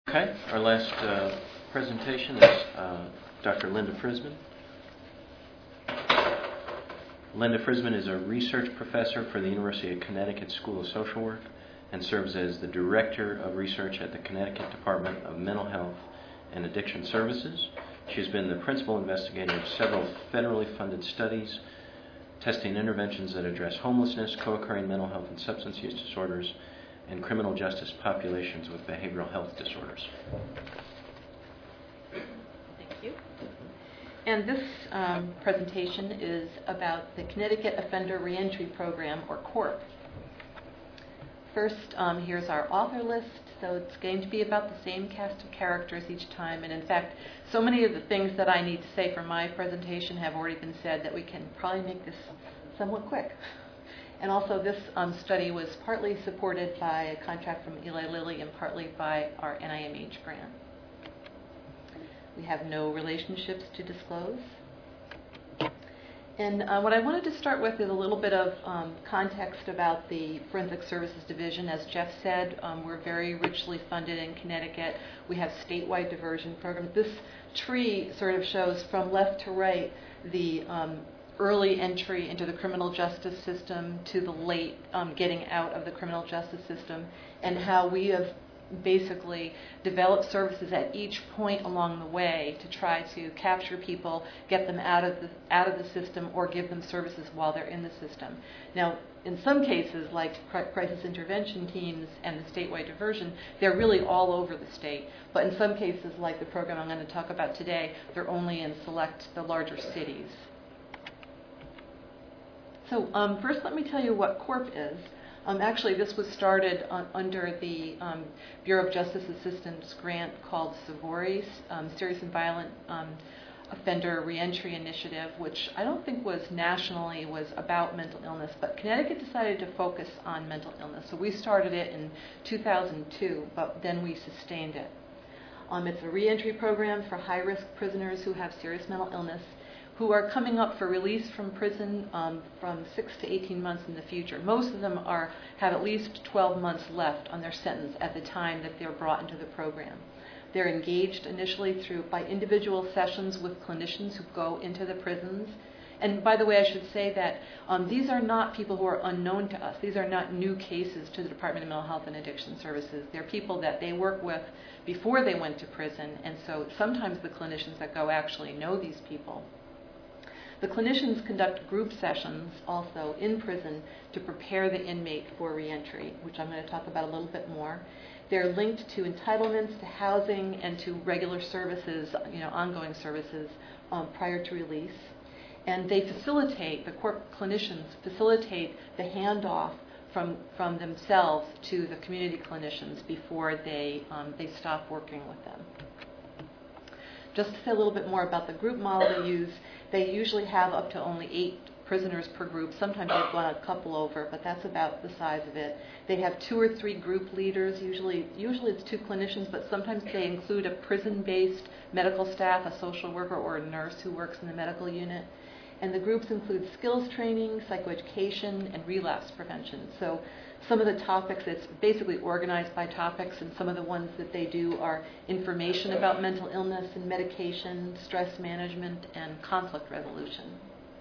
Okay, our last presentation is Dr. Linda Frisman. Linda Frisman is a research professor for the University of Connecticut School of Social Work and serves as the Director of Research at the Connecticut Department of Mental Health and Addiction Services. She has been the principal investigator of several federally funded studies testing interventions that address homelessness, co-occurring mental health and substance use disorders, and criminal justice populations with behavioral health disorders. Thank you. And this presentation is about the Connecticut Offender Reentry Program, or CORP. First, here's our author list. So it's going to be about the same cast of characters each time. And in fact, so many of the things that I need to say for my presentation have already been said that we can probably make this somewhat quick. And also, this study was partly supported by a contract from Eli Lilly and partly by our NIMH grant. We have no relationships to disclose. And what I wanted to start with is a little bit of context about the Forensic Services Division. As Jeff said, we're very richly funded in Connecticut. We have statewide diversion programs. This tree sort of shows from left to right the early entry into the criminal justice system to the late getting out of the criminal justice system, and how we have basically developed services at each point along the way to try to capture people, get them out of the system, or give them services while they're in the system. Now, in some cases, like crisis intervention teams and the statewide diversion, they're really all over the state. But in some cases, like the program I'm going to talk about today, they're only in the larger cities. So first, let me tell you what CORP is. Actually, this was started under the Bureau of Justice Assistance grant called SAVORI, Serious and Violent Offender Reentry Initiative, which I don't think was nationally was about mental illness, but Connecticut decided to focus on mental illness. So we started it in 2002, but then we sustained it. It's a reentry program for high-risk prisoners who have serious mental illness, who are coming up for release from prison from 6 to 18 months in the future. Most of them have at least 12 months left on their sentence at the time that they're brought into the program. They're engaged initially by individual sessions with clinicians who go into the prisons. And by the way, I should say that these are not people who are unknown to us. These are not new cases to the Department of Mental Health and Addiction Services. They're people that they work with before they went to prison, and so sometimes the clinicians that go actually know these people. The clinicians conduct group sessions also in prison to prepare the inmate for reentry, which I'm going to talk about a little bit more. They're linked to entitlements, to housing, and to regular services, ongoing services prior to release. And they the CORP clinicians facilitate the handoff from themselves to the community clinicians before they stop working with them. Just to say a little bit more about the group model they usually have up to only 8 prisoners per group. Sometimes they've gone a couple over, but that's about the size of it. They have 2 or 3 group leaders. Usually it's 2 clinicians, but sometimes they include a prison-based medical staff, a social worker, or a nurse who works in the medical unit. And the groups include skills training, psychoeducation, and relapse prevention. So some of the topics, it's basically organized by topics, and some of the ones that they do are information about mental illness and medication, stress management, and conflict resolution.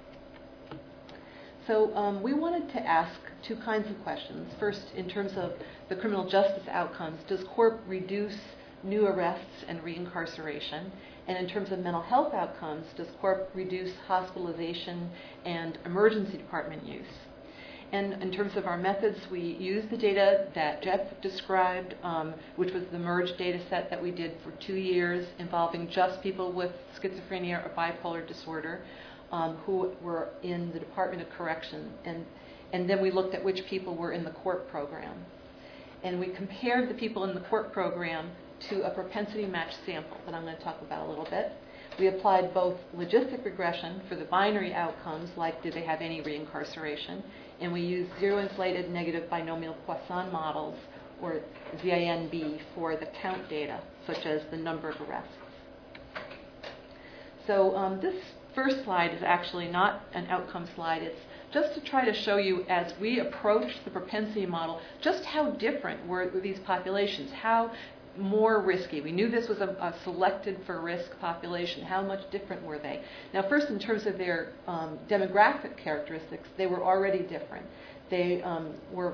So we wanted to ask 2 kinds of questions. First, in terms of the criminal justice outcomes, does CORP reduce new arrests and reincarceration? And in terms of mental health outcomes, does CORP reduce hospitalization and emergency department use? And in terms of our methods, we use the data that Jeff described, which was the MERGE data set that we did for 2 years involving just people with schizophrenia or bipolar disorder who were in the Department of Correction. And then we looked at which people were in the CORP program. And we compared the people in the CORP program to a propensity match sample that I'm going to talk about a little bit. We applied both logistic regression for the binary outcomes, like did they have any reincarceration, and we used zero-inflated negative binomial Poisson models, or ZINB, for the count data, such as the number of arrests. So this first slide is actually not an outcome slide. It's just to try to show you, as we approach the propensity model, just how different were these populations, how more risky. We knew this was a selected for risk population. How much different were they? Now, first, in terms of their demographic characteristics, they were already different. They were,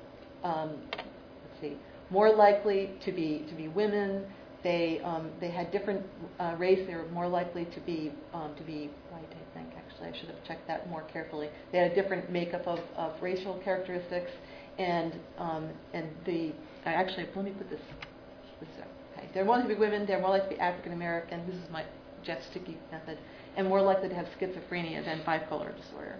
more likely to be women. They had different race. They were more likely to be white, I think. Actually, I should have checked that more carefully. They had a different makeup of racial characteristics, and actually, let me put this up. Okay. They're more likely to be women. They're more likely to be African American. This is my Jeff Sticky method, and more likely to have schizophrenia than bipolar disorder.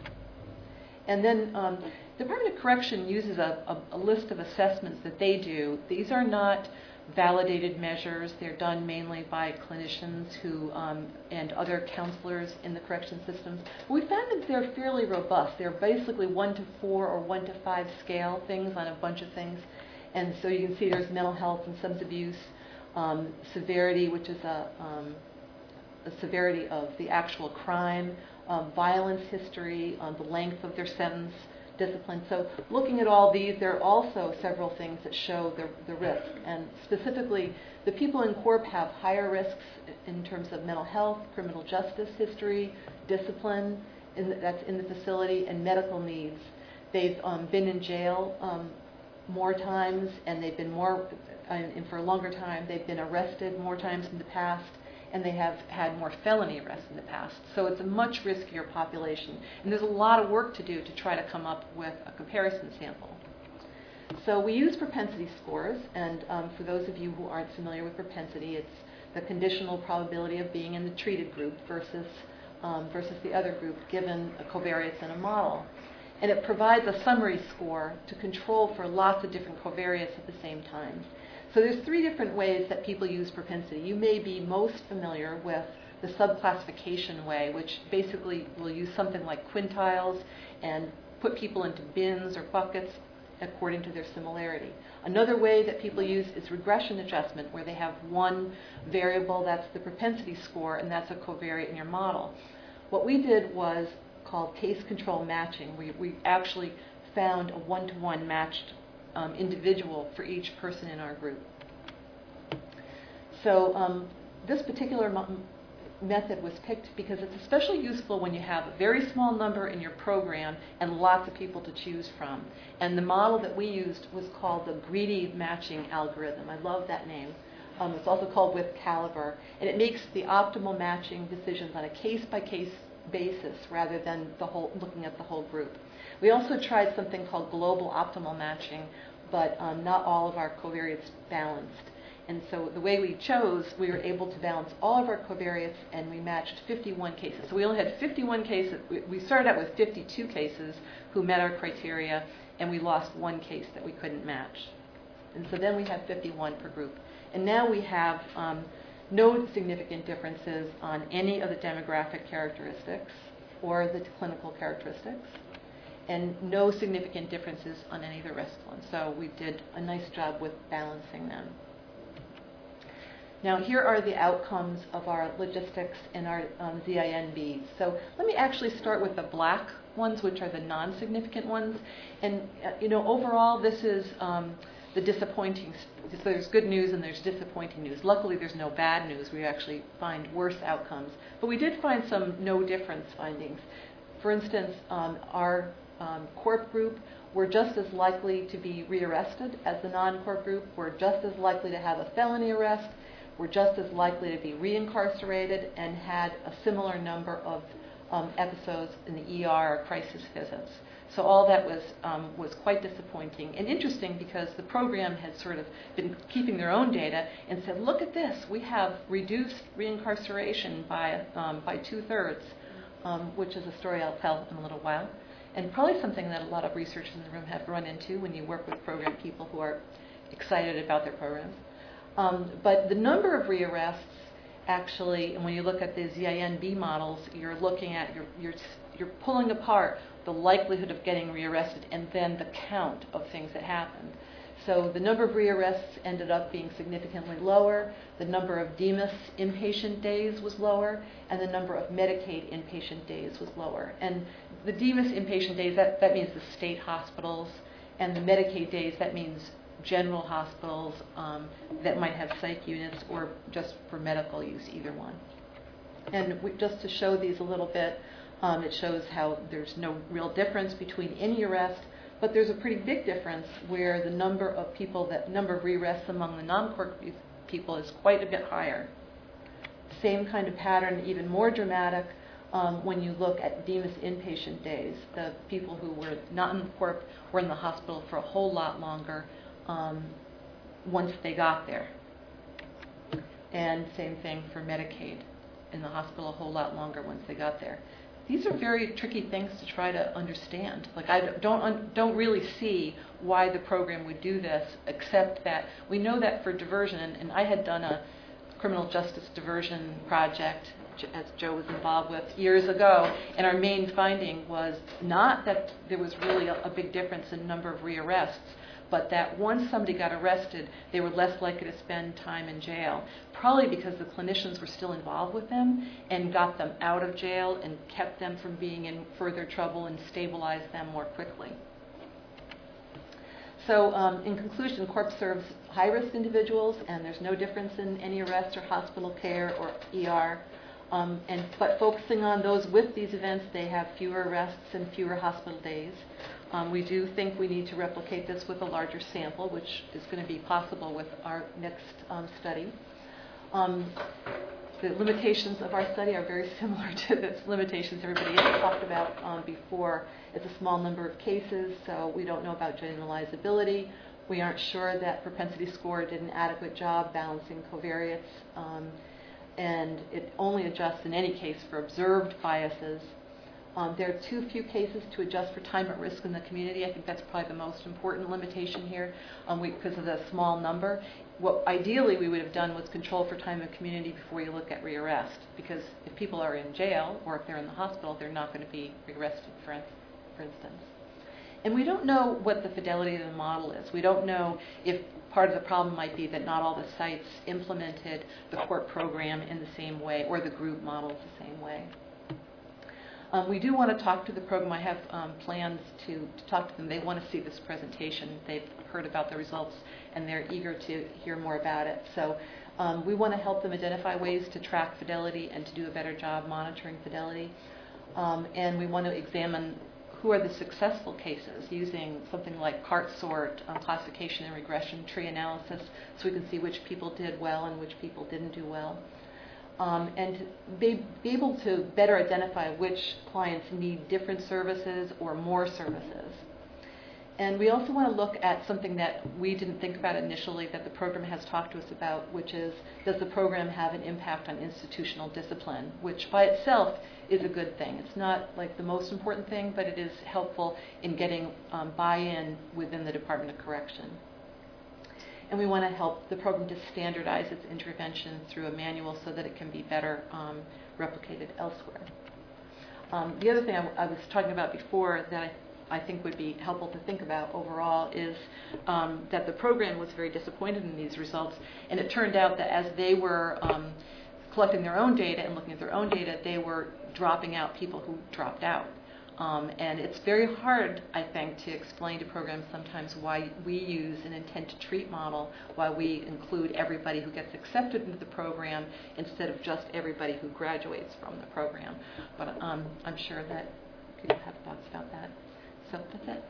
And then the Department of Correction uses a list of assessments that they do. These are not validated measures. They're done mainly by clinicians who and other counselors in the correction systems. We found that they're fairly robust. They're basically 1 to 4 or 1 to 5 scale things on a bunch of things. And so you can see there's mental health and substance abuse, severity, which is a severity of the actual crime, violence history, the length of their sentence, discipline. So looking at all these, there are also several things that show the risk. And specifically, the people in Corp have higher risks in terms of mental health, criminal justice history, discipline that's in the facility, and medical needs. They've been in jail more times, and they've been and for a longer time, they've been arrested more times in the past, and they have had more felony arrests in the past. So it's a much riskier population. And there's a lot of work to do to try to come up with a comparison sample. So we use propensity scores, and for those of you who aren't familiar with propensity, it's the conditional probability of being in the treated group versus the other group given a covariates in a model. And it provides a summary score to control for lots of different covariates at the same time. So there's 3 different ways that people use propensity. You may be most familiar with the subclassification way, which basically will use something like quintiles and put people into bins or buckets according to their similarity. Another way that people use is regression adjustment, where they have one variable, that's the propensity score, and that's a covariate in your model. What we did was called case control matching. We actually found a 1-to-1 matched individual for each person in our group. So this particular method was picked because it's especially useful when you have a very small number in your program and lots of people to choose from. And the model that we used was called the greedy matching algorithm. I love that name. It's also called with caliber, and it makes the optimal matching decisions on a case-by-case basis rather than looking at the whole group. We also tried something called global optimal matching, but not all of our covariates balanced. And so the way we chose, we were able to balance all of our covariates, and we matched 51 cases. So we only had 51 cases. We started out with 52 cases who met our criteria, and we lost 1 case that we couldn't match. And so then we had 51 per group. And now we have no significant differences on any of the demographic characteristics or the clinical characteristics, and no significant differences on any of the risk ones. So we did a nice job with balancing them. Now here are the outcomes of our logistics and our ZINBs. So let me actually start with the black ones, which are the non-significant ones. And overall, this is the disappointing. So there's good news and there's disappointing news. Luckily, there's no bad news. We actually find worse outcomes. But we did find some no difference findings. For instance, our Corp group were just as likely to be rearrested as the non-Corp group. We're just as likely to have a felony arrest. We're just as likely to be reincarcerated, and had a similar number of episodes in the ER or crisis visits. So all that was quite disappointing and interesting, because the program had sort of been keeping their own data and said, look at this, we have reduced reincarceration by 2/3, which is a story I'll tell in a little while, and probably something that a lot of researchers in the room have run into when you work with program people who are excited about their programs. But the number of rearrests, actually, and when you look at the ZINB models, you're looking at, you're pulling apart the likelihood of getting rearrested and then the count of things that happened. So the number of rearrests ended up being significantly lower, the number of DEMAS inpatient days was lower, and the number of Medicaid inpatient days was lower. And the DEMAS inpatient days, that means the state hospitals, and the Medicaid days, that means general hospitals that might have psych units, or just for medical use, either one. And just to show these a little bit, it shows how there's no real difference between any arrest, but there's a pretty big difference where the number of re-arrests among the non-court people is quite a bit higher. Same kind of pattern, even more dramatic, when you look at Demas inpatient days. The people who were not in the corp were in the hospital for a whole lot longer once they got there. And same thing for Medicaid, in the hospital a whole lot longer once they got there. These are very tricky things to try to understand. Like, I don't really see why the program would do this, except that we know that for diversion, and I had done a criminal justice diversion project, as Joe was involved with, years ago, and our main finding was not that there was really a big difference in number of re-arrests, but that once somebody got arrested, they were less likely to spend time in jail, probably because the clinicians were still involved with them and got them out of jail and kept them from being in further trouble and stabilized them more quickly. So in conclusion, CORP serves high-risk individuals, and there's no difference in any arrest or hospital care or ER. But focusing on those with these events, they have fewer arrests and fewer hospital days. We do think we need to replicate this with a larger sample, which is going to be possible with our next study. The limitations of our study are very similar to the limitations everybody else talked about before. It's a small number of cases, so we don't know about generalizability. We aren't sure that propensity score did an adequate job balancing covariates, and it only adjusts in any case for observed biases. There are too few cases to adjust for time at risk in the community. I think that's probably the most important limitation here because of the small number. What ideally we would have done was control for time in community before you look at rearrest, because if people are in jail or if they're in the hospital, they're not going to be rearrested, for instance. And we don't know what the fidelity of the model is. We don't know if part of the problem might be that not all the sites implemented the CORP program in the same way or the group models the same way. We do want to talk to the program. I have plans to talk to them. They want to see this presentation. They've heard about the results, and they're eager to hear more about it. So we want to help them identify ways to track fidelity and to do a better job monitoring fidelity. And we want to examine who are the successful cases using something like cart sort, classification and regression tree analysis, so we can see which people did well and which people didn't do well. And be able to better identify which clients need different services or more services. And we also want to look at something that we didn't think about initially that the program has talked to us about, which is, does the program have an impact on institutional discipline, which by itself is a good thing. It's not like the most important thing, but it is helpful in getting buy-in within the Department of Correction. And we want to help the program to standardize its intervention through a manual so that it can be better replicated elsewhere. The other thing I was talking about before that I think would be helpful to think about overall is that the program was very disappointed in these results, and it turned out that as they were collecting their own data and looking at their own data, they were dropping out people who dropped out. And it's very hard, I think, to explain to programs sometimes why we use an intent to treat model, why we include everybody who gets accepted into the program instead of just everybody who graduates from the program. But I'm sure that people have thoughts about that. So that's it.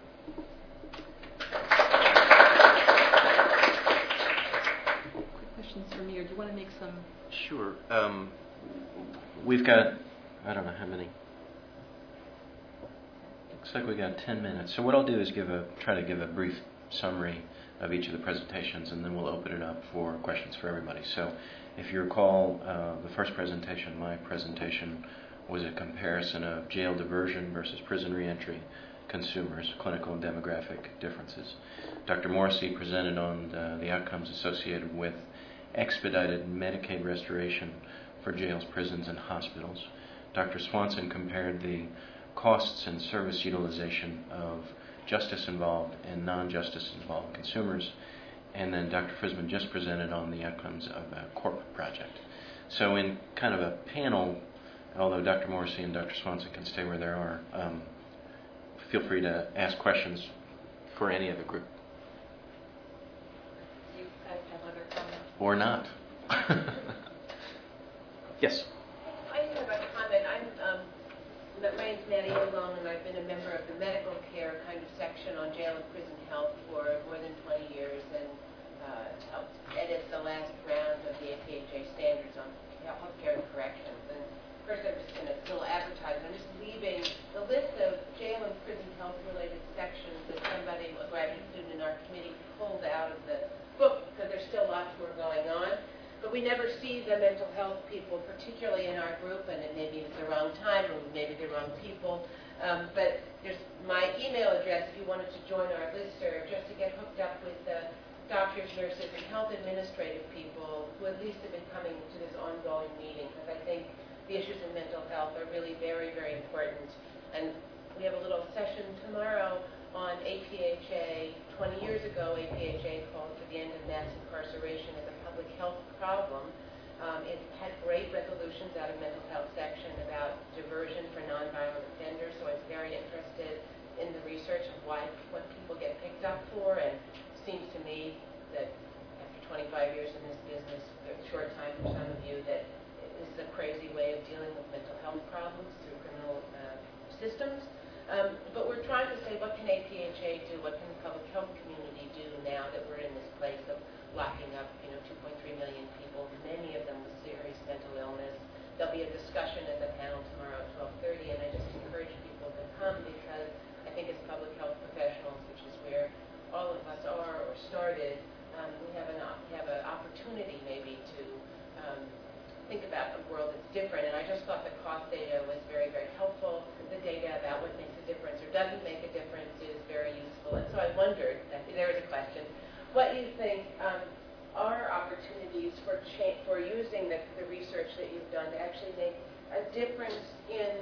Quick questions from you, or do you want to make some? Sure. We've got, I don't know how many. Looks like we got 10 minutes. So what I'll do is try to give a brief summary of each of the presentations, and then we'll open it up for questions for everybody. So if you recall, the first presentation, my presentation, was a comparison of jail diversion versus prison reentry, consumers, clinical and demographic differences. Dr. Morrissey presented on the outcomes associated with expedited Medicaid restoration for jails, prisons, and hospitals. Dr. Swanson compared the costs and service utilization of justice-involved and non-justice-involved consumers. And then Dr. Frisman just presented on the outcomes of a corporate project. So in kind of a panel, although Dr. Morrissey and Dr. Swanson can stay where they are, feel free to ask questions for any of the group. or not. Yes. I have a comment. My name's Maddie Malone, and I've been a member of the medical care kind of section on jail and prison health for more than 20 years, and helped edit the last round of the APHA standards on healthcare and corrections. And first, I'm just going to still advertise. I'm just leaving the list of jail and prison health related sections that somebody, a graduate student in our committee, pulled out of the book because there's still lots more going on. But we never see the mental health people, particularly in our group, and it maybe it's the wrong time or maybe the wrong people. But there's my email address if you wanted to join our listserv, just to get hooked up with doctors, nurses, and health administrative people who at least have been coming to this ongoing meeting, because I think the issues in mental health are really very, very important. And we have a little session tomorrow on APHA. 20 years ago, APHA called for the end of mass incarceration as a public health problem. It had great resolutions out of mental health section about diversion for nonviolent offenders, so I was very interested in the research of what people get picked up for, and it seems to me that after 25 years in this business, a short time for some of you, that this is a crazy way of dealing with mental health problems through criminal systems. But we're trying to say, what can APHA do? What can the public health community do now that we're in this place of locking up, 2.3 million people, many of them with serious mental illness? There'll be a discussion at the panel tomorrow at 12:30, and I just encourage people to come, because I think as public health professionals, which is where all of us are or started, we have an opportunity maybe to think about a world that's different. And I just thought the cost data was very, very helpful. The data about what makes a difference or doesn't make a difference is very useful. And so I wondered, there is a question, what you think are opportunities for using the research that you've done to actually make a difference in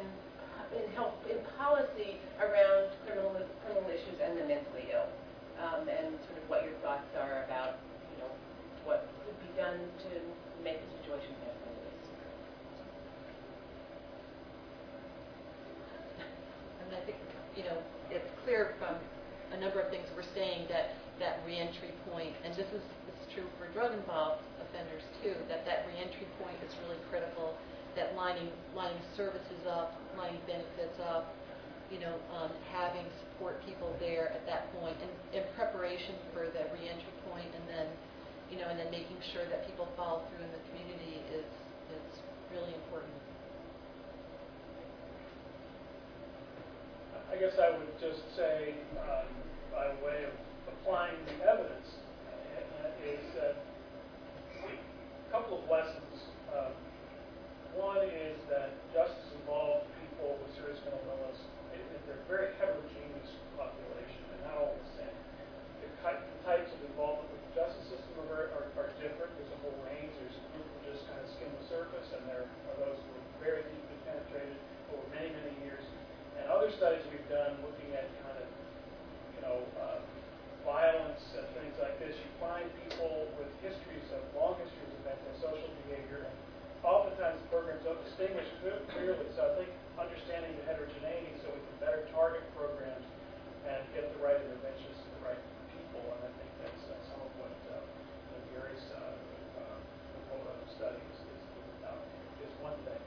policy around criminal issues and the mentally ill, and sort of what your thoughts are about what could be done to make the situation better. And I think, it's clear from a number of things we're saying that reentry point, and this is true for drug-involved offenders too, that reentry point is really critical, that lining services up, lining benefits up, having support people there at that point, and in preparation for the reentry point, and then making sure that people follow through in the community is really important. I guess I would just say, by way of applying the evidence, is that a couple of lessons. One is that justice-involved people with serious mental illness, they're a very heterogeneous population, and not all the same. The types of involvement with the justice system are different. There's a whole range. There's a group who just kind of skim the surface, and there are those who are very deeply penetrated over many, many years. And other studies we've done looking at kind of, violence and things like this, you find people with long histories of antisocial behavior, and oftentimes programs don't distinguish clearly. So I think understanding the heterogeneity so we can better target programs and get the right interventions to the right people, and I think that's some of what Gary's studies is one thing.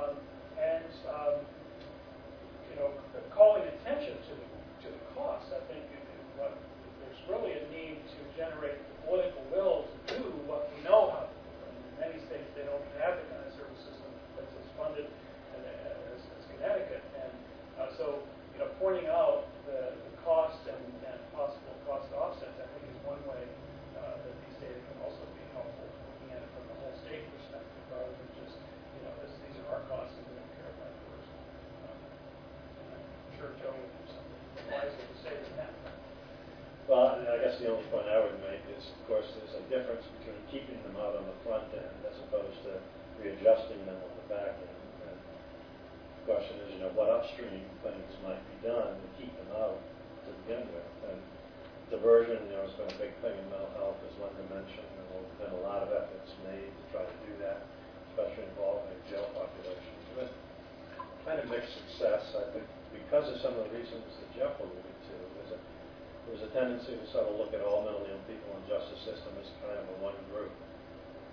Calling attention to the cost, I think there's really a need to generate the political will to do what we know how to do. In many states, they don't have the kind of service system that's as funded as Connecticut, and so pointing out the cost and possible cost offsets, I think, is one way that these data can also be helpful, looking at it from the whole state perspective rather than just these are our costs and we don't care about yours. I'm sure Joe would have something wiser to say than that. Well, I guess the only point I would make is, of course, there's a difference between keeping them out on the front end as opposed to readjusting them on the back end. And the question is, what upstream things might be done to keep them out to begin with. And diversion, has been a big thing in mental health, as Linda mentioned, and there's been a lot of efforts made to try to do that, especially involving jail populations. But kind of mixed success, I think, because of some of the reasons that Jeff alluded to. There's a tendency to sort of look at all mentally ill people in the justice system as kind of a one group.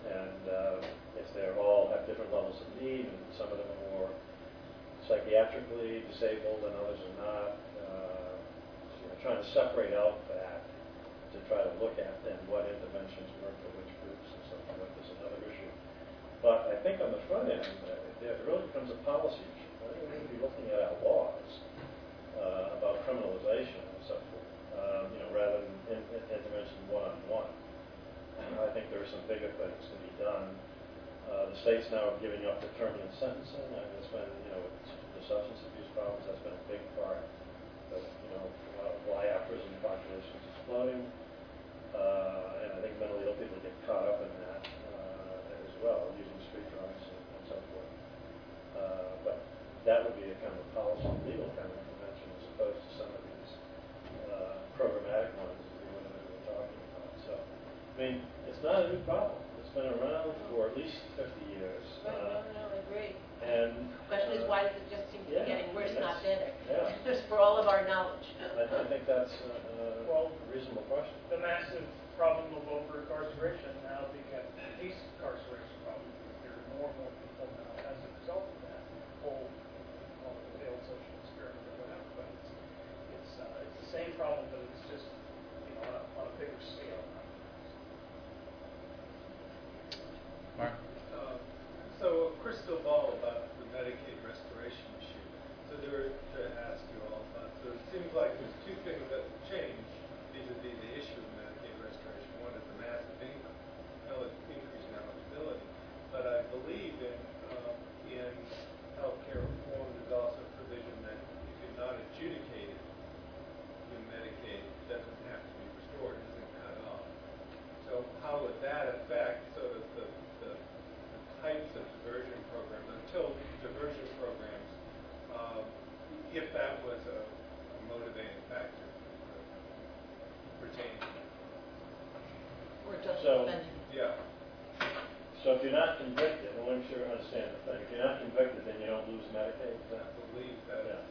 And if they're all have different levels of need, and some of them are more psychiatrically disabled and others are not, trying to separate out that to try to look at then what interventions work for which groups and so forth is another issue. But I think on the front end, it really becomes a policy issue. I think we need to be looking at our laws about criminalization and so forth, rather than intervention one-on-one. I think there are some bigger things to be done. The states now are giving up determinate sentencing. It's been, with the substance abuse problems, that's been a big part of, why our prison population is exploding. And I think mentally ill people get caught up in that as well, using street drugs and so forth. But that would be a kind of policy, legal kind of intervention, as opposed to some of these programmatic ones that we were talking about. So, I mean, it's not a new problem. It's been around for at least 50 years. No, I agree. And The question is, why does it just seem to be getting worse, not better? Yeah. Just for all of our knowledge. I think that's a reasonable question. The massive problem of over-incarceration now became a police incarceration problem. There are more and more people now as a result of that whole failed social experiment or whatever. But it's the same problem, but it's just on a bigger scale. Mark? So a crystal ball about the Medicaid restoration issue. So there to ask you all about. So it seems like there's two things that change vis-a-vis the issue of Medicaid restoration. One is the massive increase in eligibility, but I believe in healthcare reform there's also a provision that if you're not adjudicated in Medicaid, it doesn't have to be restored, it isn't cut off. So how would that affect sort of the types of diversion programs, until diversion programs, if that was a motivating factor for retaining? Or just So- spending. Yeah. So if you're not convicted, I want to make sure I understand the thing. If you're not convicted, then you don't lose Medicaid. Is I that? believe that. Yeah.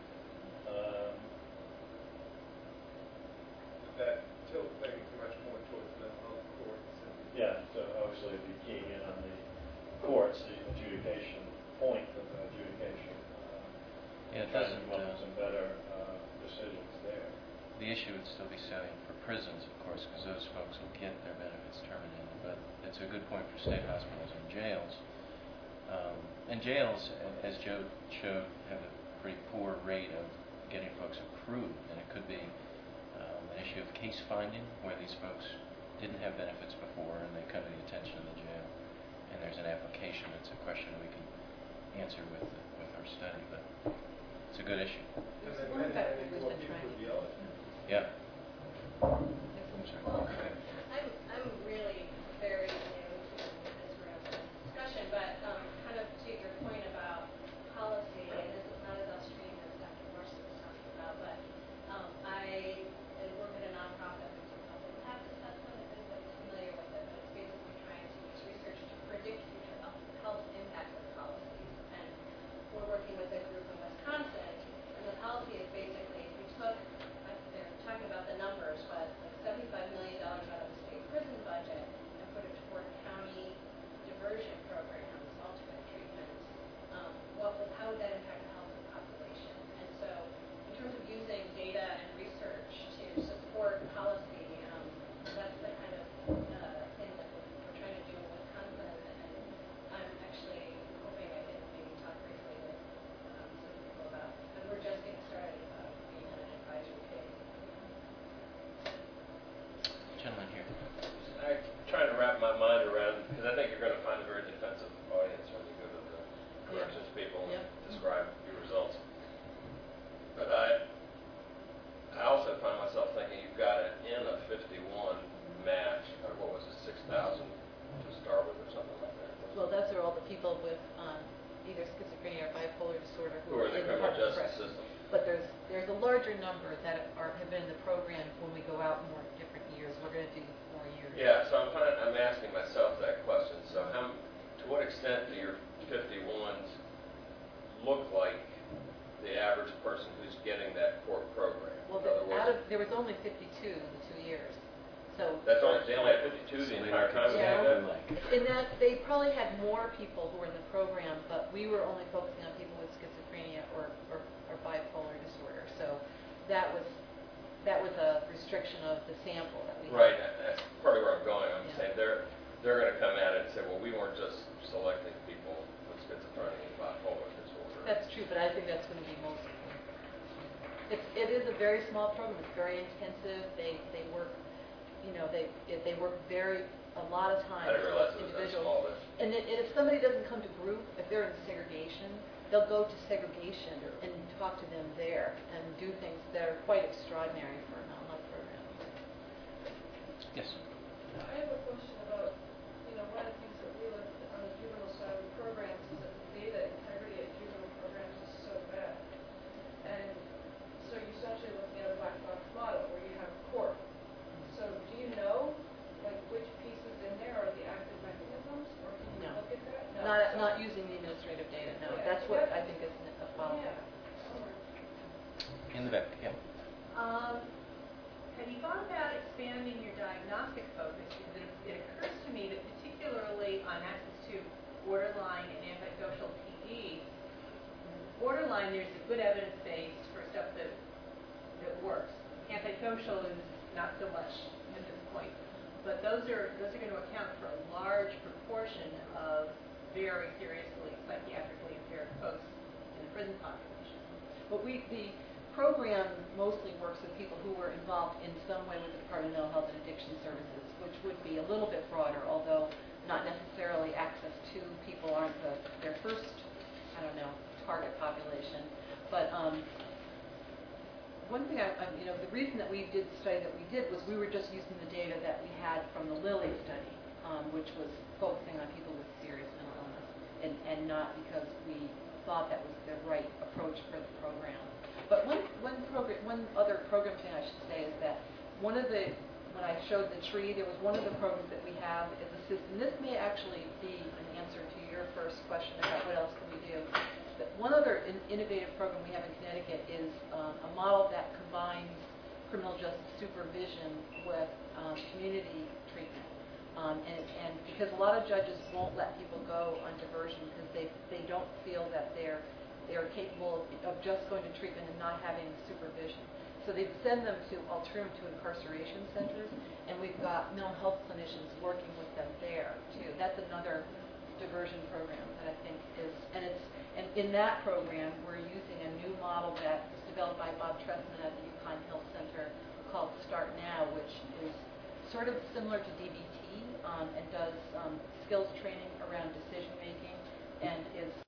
That tilt things much more towards mental health courts. Yeah. So obviously, if you're keying in on the courts, the adjudication point of the adjudication, Yeah, it trying to doesn't. come up with some better decisions there. The issue would still be salient for prisons, of course, because those folks will get their benefits terminated. But it's a good point for state hospitals and jails. And jails, as Joe showed, have a pretty poor rate of getting folks approved, and it could be an issue of case finding, where these folks didn't have benefits before, and they come to the attention of the jail, and there's an application. It's a question we can answer with our study, but it's a good issue. There's And one then factor many we've more been people trying would to be eligible. Yeah. Yes, I'm sorry. I'm really very new to this room discussion, but kind of to your point about policy, and this is not as upstream as Dr. Morse was talking about, but I work at a nonprofit that's a public impact assessment. If anybody's familiar with it, but it's basically trying to use research to predict future health impacts of policies. And we're working with a group in Wisconsin, and the policy is basically, we took, they're talking about the numbers, but like $75 million out of the state prison budget and put it toward county diversion programs, alternate treatments. How would that impact the health of the population? And so in terms of using data and research to support policy, that's the kind of thing that we're trying to do in Wisconsin. And I'm actually hoping I can maybe talk briefly with some people about, and we're just getting started about being on an advisory committee. Gentleman here. I'm trying to wrap my mind around, because I think you're going to find a very defensive audience when you go to the corrections people and describe your results. But I also find myself thinking you've got an N of 51 match, or what was it, 6,000 to start with or something like that. Well, those are all the people with either schizophrenia or bipolar disorder Who are in the criminal Department of justice Corrections. system. But there's a larger number that have been in the program when we go out more different years. We're going to do more years. Yeah, so I'm asking myself that question. So to what extent do your 51s look like the average person who's getting that court program? Well, In other words, there was only 52 in the 2 years. So They only had 52 the entire time we had that. in that they probably had more people who were in the program, but we were only focusing on people with schizophrenia or bipolar disorder. So that was a restriction of the sample that we Right, had. that's part of where I'm going. I'm Yeah. saying they're going to come at it and say, well, we weren't just selecting people with schizophrenia and bipolar disorder. That's true, but I think that's going to be most. It is a very small program. It's very intensive. They work, they work a lot of time. I didn't realize it was that small. And if somebody doesn't come to group, if they're in segregation, they'll go to segregation and talk to them there and do things that are quite extraordinary for a mental health program. Yes. I have a question about, one of the things that we look at on the juvenile side of the programs is that the data integrity at juvenile programs is so bad. And so you're essentially looking at a black box model where you have core. So do you know, which pieces in there are the active mechanisms, or can you No. look at that? Not using the administrative data, no. Yeah, That's what I think is a problem. Yeah. In the back, yeah. Have you thought about expanding your diagnostic focus? Because it occurs to me that particularly on access to borderline and antisocial PD, borderline there's a good evidence base for stuff that works. Antisocial is not so much at this point. But those are going to account for a large proportion of very seriously psychiatrically impaired folks in the prison population. But the program mostly works with people who were involved in some way with the Department of Mental Health and Addiction Services, which would be a little bit broader, although not necessarily access to people aren't their first, target population. But one thing, the reason that we did the study that we did was we were just using the data that we had from the Lilly study, which was focusing on people with serious mental illness, and not because we thought that was the right approach for the program. But one other program thing I should say is that when I showed the tree, there was one of the programs that we have is a system. This may actually be an answer to your first question about what else can we do. But one other innovative program we have in Connecticut is a model that combines criminal justice supervision with community treatment. And because a lot of judges won't let people go on diversion because they don't feel that they're capable of just going to treatment and not having supervision. So they send them to incarceration centers, and we've got mental health clinicians working with them there too. That's another diversion program that I think is, and in that program we're using a new model that was developed by Bob Trestman at the UConn Health Center called Start Now, which is sort of similar to DBT and does skills training around decision